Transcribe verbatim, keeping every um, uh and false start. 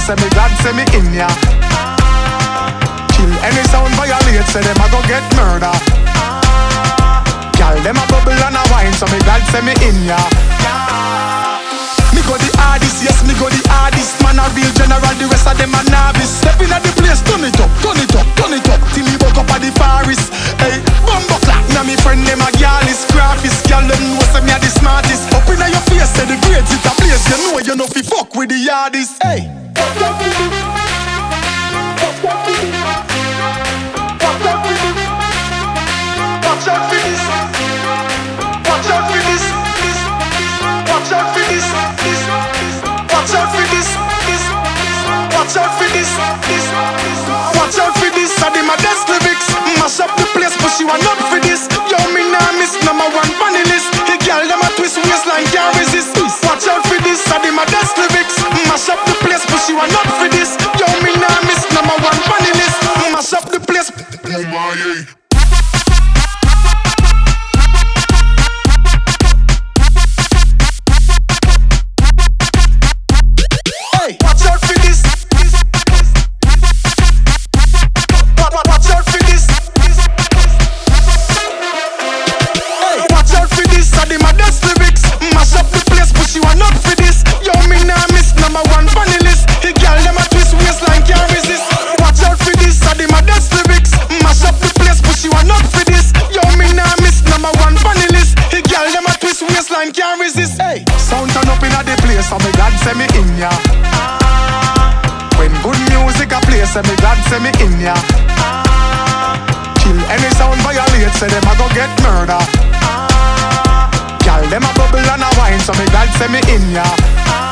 place, say me glad say me in ya. Kill any sound violate, say them a go get murder. Girl, them a bubble and a wine, so me glad say me in ya. Me go the hardest, yes, me go the hardest. Man a real general, the rest of them a novice. Step in at the place, turn it up, turn it up, turn it up, till me woke up at the forest. Hey, bumbo clap, now me friend them a girl is graphist. Girl, them know say me a the smartest. Up in your face, say the grades it a place. You know you know fi fuck with the hardest. Hey. Watch out for this. Watch out for this. Watch out for this. Watch out for this. Watch out for this. Watch out for this. I did my best lyrics. Mash up the place, but she want not for this. Yo, me nah miss number one funny list. The girl them a twist waistline can't resist. Watch out for this. I did my best lyrics. Mash up the place, but she want not for this. Yo, me nah miss number one funny list. Mash up the place. Oh my. Watch out for this. Watch out for this. Hey, watch out for this. I did my best lyrics. Mash up the place, but she want not for this. Yo, me nah miss number one funny list. The girl them a twist waistline can't resist. Watch out for this. I did my best lyrics. Mash up the place, but she want not for this. Yo, me nah miss number one funny list. The girl them a twist waistline can't resist. Hey, sound turn up inna the place, so me glad say me in ya. When good music a play, say me glad say me in ya. Kill any sound violate, say them a go get murder. Girl, them a bubble and a wine, so me glad say me in ya.